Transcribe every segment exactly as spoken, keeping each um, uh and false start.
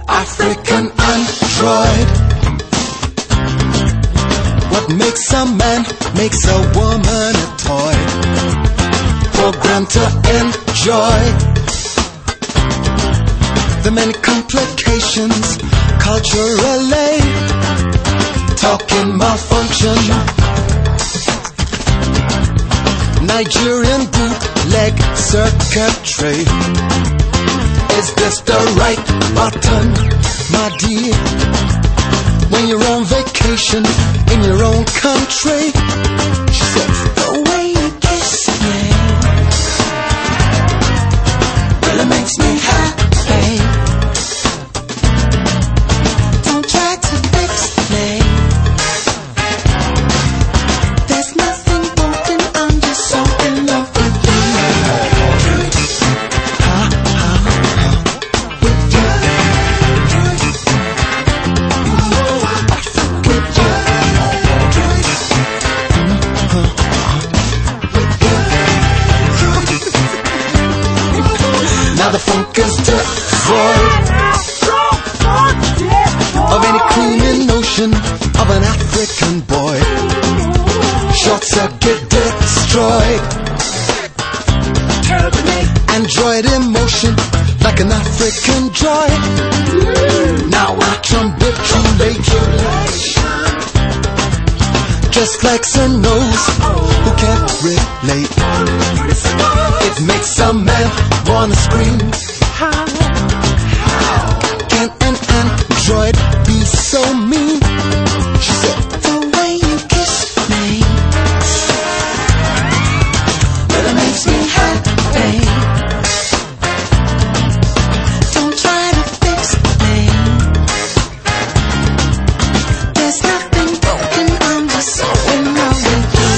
African android. What makes a man makes a woman a toy, programmed to enjoy the many complications culturally, talking malfunction. Nigerian bootleg circuitry. Is this the right button, my dear? When you're on vacation in your own country, she said, the way you kiss me really makes me happy. Don't try to fix me. There's nothing broken, I'm just so in love with you. Ha, ha, ha, with you. Now the funk is devoid of any creamy notion of an African boy. Short circuit destroyed. Android emotion like an African joy. Now I trumpet tribulation, just like Sun knows who can't relate. It makes a man wanna scream. How can an android be so mean? She said, the way you kiss me really makes me happy. Don't try to fix me. There's nothing broken, I'm just so in love with you.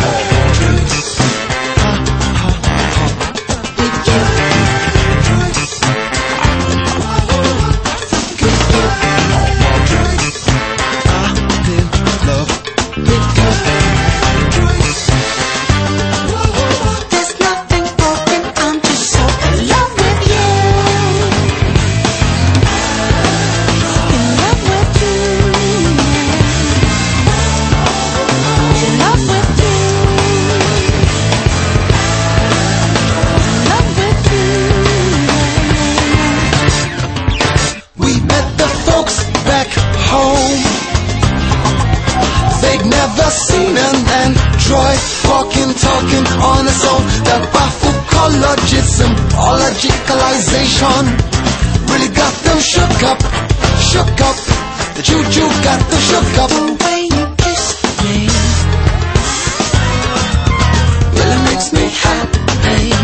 They'd never seen an android walking, talking on its own. That bafflecologism, polygicalization really got them shook up, shook up. The juju got them shook up. The way you kiss me really makes me happy.